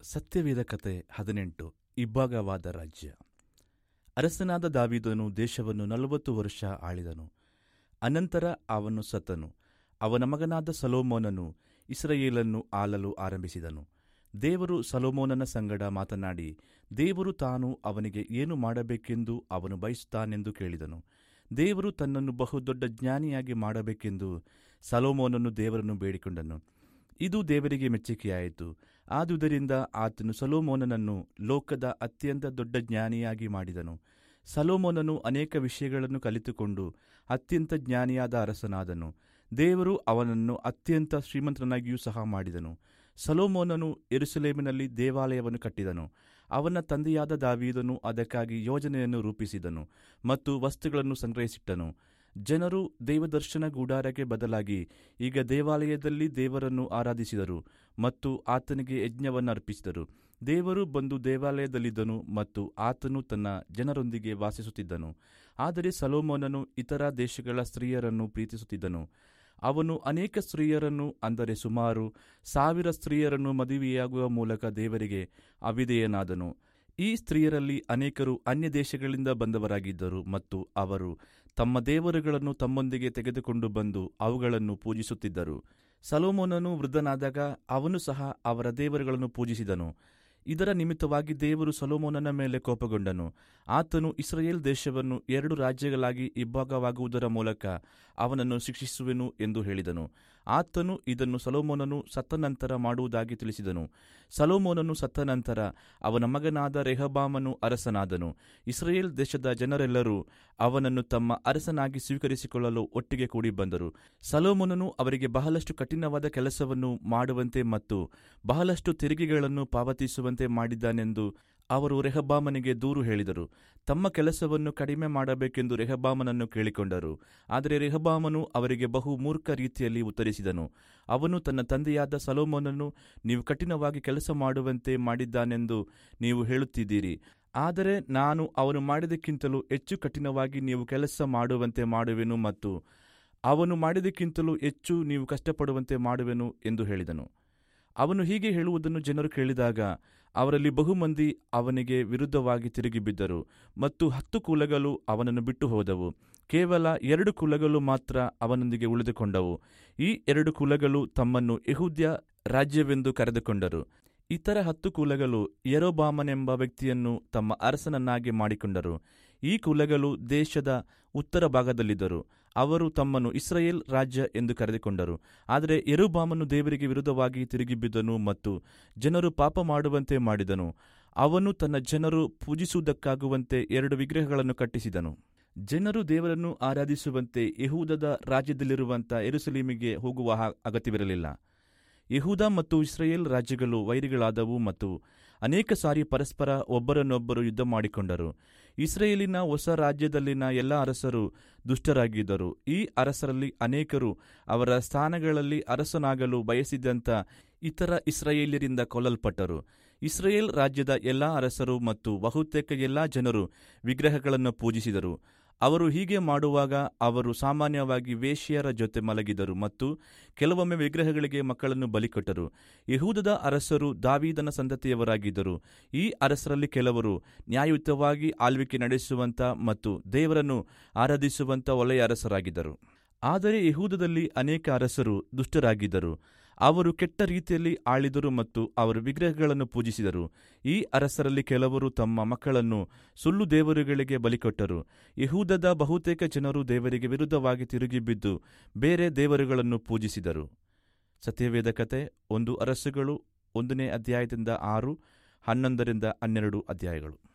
ಸತ್ಯವೇದ ಕತೆ 18 ಇಬ್ಬಾಗವಾದ ರಾಜ್ಯ. ಅರಸನಾದ ದಾವೀದನು ದೇಶವನ್ನು 40 ವರ್ಷ ಆಳಿದನು. ಅನಂತರ ಅವನು ಸತ್ತನು. ಅವನ ಮಗನಾದ ಸೊಲೊಮೋನನು ಇಸ್ರಾಯೇಲನ್ನು ಆಳಲು ಆರಂಭಿಸಿದನು. ದೇವರು ಸೊಲೊಮೋನನ ಸಂಗಡ ಮಾತನಾಡಿ, ದೇವರು ತಾನು ಅವನಿಗೆ ಏನು ಮಾಡಬೇಕೆಂದು ಅವನು ಬಯಸುತ್ತಾನೆಂದು ಕೇಳಿದನು. ದೇವರು ತನ್ನನ್ನು ಬಹುದೊಡ್ಡ ಜ್ಞಾನಿಯಾಗಿ ಮಾಡಬೇಕೆಂದು ಸೊಲೊಮೋನನು ದೇವರನ್ನು ಬೇಡಿಕೊಂಡನು. ಇದು ದೇವರಿಗೆ ಮೆಚ್ಚುಗೆಯಾಯಿತು. ಆದುದರಿಂದ ಆತನು ಸೊಲೊಮೋನನನ್ನು ಲೋಕದ ಅತ್ಯಂತ ದೊಡ್ಡ ಜ್ಞಾನಿಯಾಗಿ ಮಾಡಿದನು. ಸೊಲೊಮೋನನು ಅನೇಕ ವಿಷಯಗಳನ್ನು ಕಲಿತುಕೊಂಡು ಅತ್ಯಂತ ಜ್ಞಾನಿಯಾದ ಅರಸನಾದನು. ದೇವರು ಅವನನ್ನು ಅತ್ಯಂತ ಶ್ರೀಮಂತನಾಗಿಯೂ ಸಹ ಮಾಡಿದನು. ಸೊಲೊಮೋನನು ಯೆರೂಸಲೇಮಿನಲ್ಲಿ ದೇವಾಲಯವನ್ನು ಕಟ್ಟಿದನು. ಅವನ ತಂದೆಯಾದ ದಾವೀದನು ಅದಕ್ಕಾಗಿ ಯೋಜನೆಯನ್ನು ರೂಪಿಸಿದನು ಮತ್ತು ವಸ್ತುಗಳನ್ನು ಸಂಗ್ರಹಿಸಿಟ್ಟನು. ಜನರು ದೇವದರ್ಶನ ಗುಡಾರಕ್ಕೆ ಬದಲಾಗಿ ಈಗ ದೇವಾಲಯದಲ್ಲಿ ದೇವರನ್ನು ಆರಾಧಿಸಿದರು ಮತ್ತು ಆತನಿಗೆ ಯಜ್ಞವನ್ನು ಅರ್ಪಿಸಿದರು. ದೇವರು ಬಂದು ದೇವಾಲಯದಲ್ಲಿದ್ದನು ಮತ್ತು ಆತನು ತನ್ನ ಜನರೊಂದಿಗೆ ವಾಸಿಸುತ್ತಿದ್ದನು. ಆದರೆ ಸೊಲೊಮೋನನು ಇತರ ದೇಶಗಳ ಸ್ತ್ರೀಯರನ್ನು ಪ್ರೀತಿಸುತ್ತಿದ್ದನು. ಅವನು ಅನೇಕ ಸ್ತ್ರೀಯರನ್ನು, ಅಂದರೆ ಸುಮಾರು 1000 ಸ್ತ್ರೀಯರನ್ನು ಮದುವೆಯಾಗುವ ಮೂಲಕ ದೇವರಿಗೆ ಅವಿಧೇಯನಾದನು. ಈ ಸ್ತ್ರೀಯರಲ್ಲಿ ಅನೇಕರು ಅನ್ಯ ದೇಶಗಳಿಂದ ಬಂದವರಾಗಿದ್ದರು ಮತ್ತು ಅವರು ತಮ್ಮ ದೇವರುಗಳನ್ನು ತಮ್ಮೊಂದಿಗೆ ತೆಗೆದುಕೊಂಡು ಬಂದು ಅವುಗಳನ್ನು ಪೂಜಿಸುತ್ತಿದ್ದರು. ಸೊಲೊಮೋನನು ವೃದ್ಧನಾದಾಗ ಅವನು ಸಹ ಅವರ ದೇವರುಗಳನ್ನು ಪೂಜಿಸಿದನು. ಇದರ ನಿಮಿತ್ತವಾಗಿ ದೇವರು ಸೊಲೊಮೋನನ ಮೇಲೆ ಕೋಪಗೊಂಡನು. ಆತನು ಇಸ್ರಾಯೇಲ್ ದೇಶವನ್ನು 2 ರಾಜ್ಯಗಳಾಗಿ ಇಬ್ಬಾಗವಾಗುವುದರ ಮೂಲಕ ಅವನನ್ನು ಶಿಕ್ಷಿಸುವೆನು ಎಂದು ಹೇಳಿದನು. ಆತನು ಇದನ್ನು ಸೊಲೊಮೋನನು ಸತ್ತ ನಂತರ ಮಾಡುವುದಾಗಿ ತಿಳಿಸಿದನು. ಸೊಲೊಮೋನನು ಸತ್ತ ನಂತರ ಅವನ ಮಗನಾದ ರೆಹಬ್ಬಾಮನು ಅರಸನಾದನು. ಇಸ್ರಾಯೇಲ್ ದೇಶದ ಜನರೆಲ್ಲರೂ ಅವನನ್ನು ತಮ್ಮ ಅರಸನಾಗಿ ಸ್ವೀಕರಿಸಿಕೊಳ್ಳಲು ಒಟ್ಟಿಗೆ ಕೂಡಿ ಬಂದರು. ಸೊಲೊಮೋನನು ಅವರಿಗೆ ಬಹಳಷ್ಟು ಕಠಿಣವಾದ ಕೆಲಸವನ್ನು ಮಾಡುವಂತೆ ಮತ್ತು ಬಹಳಷ್ಟು ತೆರಿಗೆಗಳನ್ನು ಪಾವತಿಸುವಂತೆ ಮಾಡಿದ್ದಾನೆಂದು ಅವರು ರೆಹಬ್ಬಾಮನಿಗೆ ದೂರು ಹೇಳಿದರು. ತಮ್ಮ ಕೆಲಸವನ್ನು ಕಡಿಮೆ ಮಾಡಬೇಕೆಂದು ರೆಹಬ್ಬಾಮನನ್ನು ಕೇಳಿಕೊಂಡರು. ಆದರೆ ರೆಹಬ್ಬಾಮನು ಅವರಿಗೆ ಬಹು ಮೂರ್ಖ ರೀತಿಯಲ್ಲಿ ಉತ್ತರಿಸಿದನು. ಅವನು ತನ್ನ ತಂದೆಯಾದ ಸೊಲೊಮೋನನು ನೀವು ಕಠಿಣವಾಗಿ ಕೆಲಸ ಮಾಡುವಂತೆ ಮಾಡಿದ್ದಾನೆಂದು ನೀವು ಹೇಳುತ್ತಿದ್ದೀರಿ. ಆದರೆ ನಾನು ಅವನು ಮಾಡಿದಕ್ಕಿಂತಲೂ ಹೆಚ್ಚು ಕಠಿಣವಾಗಿ ನೀವು ಕೆಲಸ ಮಾಡುವಂತೆ ಮಾಡುವೆನು ಮತ್ತು ಅವನು ಮಾಡಿದಕ್ಕಿಂತಲೂ ಹೆಚ್ಚು ನೀವು ಕಷ್ಟಪಡುವಂತೆ ಮಾಡುವೆನು ಎಂದು ಹೇಳಿದನು. ಅವನು ಹೀಗೆ ಹೇಳುವುದನ್ನು ಜನರು ಕೇಳಿದಾಗ ಅವರಲ್ಲಿ ಬಹುಮಂದಿ ಅವನಿಗೆ ವಿರುದ್ಧವಾಗಿ ತಿರುಗಿ ಬಿದ್ದರು ಮತ್ತು 10 ಕುಲಗಳು ಅವನನ್ನು ಬಿಟ್ಟು ಹೋದವು. ಕೇವಲ 2 ಕುಲಗಳು ಮಾತ್ರ ಅವನೊಂದಿಗೆ ಉಳಿದುಕೊಂಡವು. ಈ 2 ಕುಲಗಳು ತಮ್ಮನ್ನು ಯೆಹೂದ್ಯ ರಾಜ್ಯವೆಂದು ಕರೆದುಕೊಂಡರು. ಇತರ 10 ಕುಲಗಳು ಯಾರೊಬ್ಬಾಮನೆಂಬ ವ್ಯಕ್ತಿಯನ್ನು ತಮ್ಮ ಅರಸನನ್ನಾಗಿ ಮಾಡಿಕೊಂಡರು. ಈ ಕುಲಗಳು ದೇಶದ ಉತ್ತರ ಭಾಗದಲ್ಲಿದ್ದರು. ಅವರು ತಮ್ಮನ್ನು ಇಸ್ರಾಯೇಲ್ ರಾಜ್ಯ ಎಂದು ಕರೆದುಕೊಂಡರು. ಆದರೆ ಯಾರೊಬ್ಬಾಮನು ದೇವರಿಗೆ ವಿರುದ್ಧವಾಗಿ ತಿರುಗಿಬಿದ್ದನು ಮತ್ತು ಜನರು ಪಾಪ ಮಾಡುವಂತೆ ಮಾಡಿದನು. ಅವನು ತನ್ನ ಜನರು ಪೂಜಿಸುವುದಕ್ಕಾಗುವಂತೆ 2 ವಿಗ್ರಹಗಳನ್ನು ಕಟ್ಟಿಸಿದನು. ಜನರು ದೇವರನ್ನು ಆರಾಧಿಸುವಂತೆ ಯೆಹೂದದ ರಾಜ್ಯದಲ್ಲಿರುವಂಥ ಯೆರೂಸಲೇಮಿಗೆ ಹೋಗುವ ಅಗತ್ಯವಿರಲಿಲ್ಲ. ಯೆಹೂದ ಮತ್ತು ಇಸ್ರಾಯೇಲ್ ರಾಜ್ಯಗಳು ವೈರಿಗಳಾದವು ಮತ್ತು ಅನೇಕ ಸಾರಿ ಪರಸ್ಪರ ಒಬ್ಬರನ್ನೊಬ್ಬರು ಯುದ್ಧ ಮಾಡಿಕೊಂಡರು. ಇಸ್ರಾಯೇಲಿನ ಹೊಸ ರಾಜ್ಯದಲ್ಲಿನ ಎಲ್ಲ ಅರಸರು ದುಷ್ಟರಾಗಿದ್ದರು. ಈ ಅರಸರಲ್ಲಿ ಅನೇಕರು ಅವರ ಸ್ಥಾನಗಳಲ್ಲಿ ಅರಸನಾಗಲು ಬಯಸಿದಂಥ ಇತರ ಇಸ್ರಾಯೇಲ್ಯರಿಂದ ಕೊಲ್ಲಲ್ಪಟ್ಟರು. ಇಸ್ರಾಯೇಲ್ ರಾಜ್ಯದ ಎಲ್ಲ ಅರಸರು ಮತ್ತು ಬಹುತೇಕ ಎಲ್ಲ ಜನರು ವಿಗ್ರಹಗಳನ್ನು ಪೂಜಿಸಿದರು. ಅವರು ಹೀಗೆ ಮಾಡುವಾಗ ಅವರು ಸಾಮಾನ್ಯವಾಗಿ ವೇಶ್ಯೆಯರ ಜೊತೆ ಮಲಗಿದರು ಮತ್ತು ಕೆಲವೊಮ್ಮೆ ವಿಗ್ರಹಗಳಿಗೆ ಮಕ್ಕಳನ್ನು ಬಲಿಕೊಟ್ಟರು. ಯೆಹೂದದ ಅರಸರು ದಾವೀದನ ಸಂತತಿಯವರಾಗಿದ್ದರು. ಈ ಅರಸರಲ್ಲಿ ಕೆಲವರು ನ್ಯಾಯಯುತವಾಗಿ ಆಳ್ವಿಕೆ ನಡೆಸುವಂಥ ಮತ್ತು ದೇವರನ್ನು ಆರಾಧಿಸುವಂಥ ಒಳ್ಳೆಯ ಅರಸರಾಗಿದ್ದರು. ಆದರೆ ಯೆಹೂದದಲ್ಲಿ ಅನೇಕ ಅರಸರು ದುಷ್ಟರಾಗಿದ್ದರು. ಅವರು ಕೆಟ್ಟ ರೀತಿಯಲ್ಲಿ ಆಳಿದರು ಮತ್ತು ಅವರು ವಿಗ್ರಹಗಳನ್ನು ಪೂಜಿಸಿದರು. ಈ ಅರಸರಲ್ಲಿ ಕೆಲವರು ತಮ್ಮ ಮಕ್ಕಳನ್ನು ಸುಳ್ಳು ದೇವರುಗಳಿಗೆ ಬಲಿಕೊಟ್ಟರು. ಯೆಹೂದದ ಬಹುತೇಕ ಜನರು ದೇವರಿಗೆ ವಿರುದ್ಧವಾಗಿ ತಿರುಗಿಬಿದ್ದು ಬೇರೆ ದೇವರುಗಳನ್ನು ಪೂಜಿಸಿದರು. ಸತ್ಯವೇದ ಕತೆ 1 ಅರಸುಗಳು 1ನೇ ಅಧ್ಯಾಯದಿಂದ 6, 11ರಿಂದ 12 ಅಧ್ಯಾಯಗಳು.